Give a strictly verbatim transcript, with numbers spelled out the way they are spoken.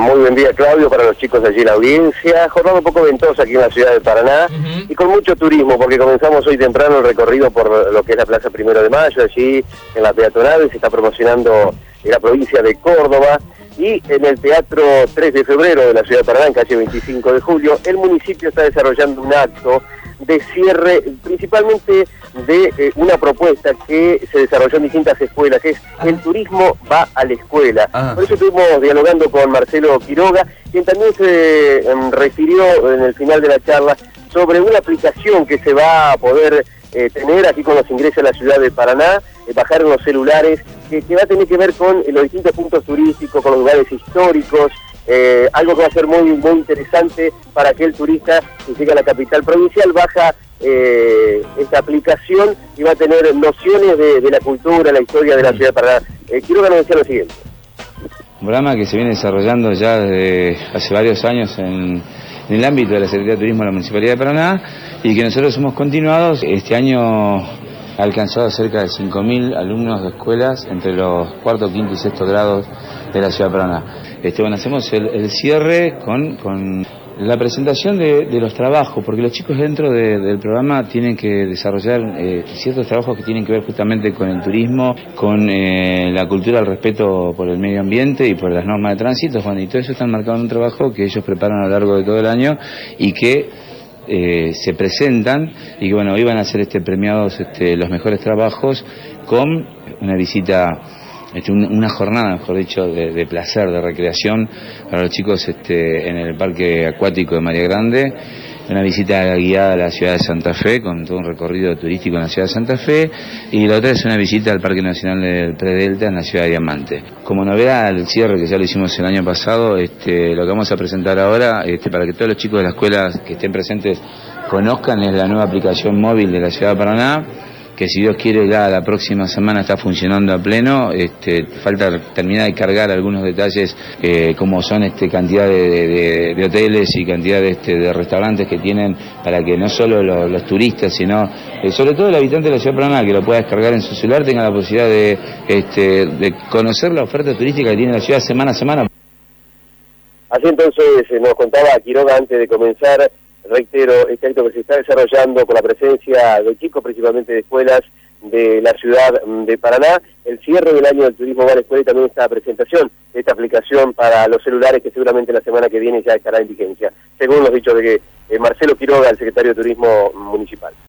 Muy buen día, Claudio, para los chicos allí en la audiencia. Jornada un poco ventosa aquí en la ciudad de Paraná, uh-huh. y con mucho turismo, porque comenzamos hoy temprano el recorrido por lo que es la Plaza Primero de Mayo, allí en la peatonal, se está promocionando en la provincia de Córdoba, y en el Teatro tres de febrero de la ciudad de Paraná, en calle veinticinco de julio, el municipio está desarrollando un acto de cierre, principalmente de eh, una propuesta que se desarrolló en distintas escuelas, que es el turismo va a la escuela. Ah. Por eso estuvimos dialogando con Marcelo Quiroga, quien también se eh, refirió en el final de la charla sobre una aplicación que se va a poder eh, tener aquí con los ingresos a la ciudad de Paraná, eh, bajar en los celulares, que, que va a tener que ver con eh, los distintos puntos turísticos, con los lugares históricos. Eh, algo que va a ser muy muy interesante para aquel turista que llega a la capital provincial, baja eh, esta aplicación y va a tener nociones de, de la cultura, la historia de la ciudad de Paraná. Eh, quiero que nos decía lo siguiente. Un programa que se viene desarrollando ya desde hace varios años en, en el ámbito de la Secretaría de Turismo de la Municipalidad de Paraná, y que nosotros hemos continuado. Este año ha alcanzado cerca de cinco mil alumnos de escuelas entre los cuarto, quinto y sexto grados de la ciudad de Paraná. Este, bueno, hacemos el, el cierre con, con la presentación de, de los trabajos, porque los chicos dentro de, del programa tienen que desarrollar eh, ciertos trabajos que tienen que ver justamente con el turismo, con eh, la cultura, el respeto por el medio ambiente y por las normas de tránsito. Bueno, y todo eso está enmarcado en un trabajo que ellos preparan a lo largo de todo el año y que eh, se presentan, y que bueno, hoy van a ser este, premiados este, los mejores trabajos con una visita, Este, una jornada, mejor dicho, de, de placer, de recreación para los chicos este, en el parque acuático de María Grande, una visita guiada a la ciudad de Santa Fe, con todo un recorrido turístico en la ciudad de Santa Fe, y la otra es una visita al Parque Nacional del Predelta en la ciudad de Diamante. Como novedad al cierre, que ya lo hicimos el año pasado, este, lo que vamos a presentar ahora, este, para que todos los chicos de la escuela que estén presentes conozcan, es la nueva aplicación móvil de la ciudad de Paraná, que si Dios quiere ya la próxima semana está funcionando a pleno. Este, falta terminar de cargar algunos detalles, eh, como son este, cantidad de, de, de hoteles y cantidad de, este, de restaurantes que tienen, para que no solo los, los turistas, sino eh, sobre todo el habitante de la ciudad de Paraná, que lo pueda descargar en su celular, tenga la posibilidad de, este, de conocer la oferta turística que tiene la ciudad semana a semana. Así entonces eh, nos contaba Quiroga antes de comenzar. Reitero, este acto que se está desarrollando con la presencia de chicos, principalmente de escuelas de la ciudad de Paraná, el cierre del año del turismo va a la escuela, y también esta presentación de esta aplicación para los celulares, que seguramente la semana que viene ya estará en vigencia, según los dichos de que, eh, Marcelo Quiroga, el secretario de Turismo Municipal.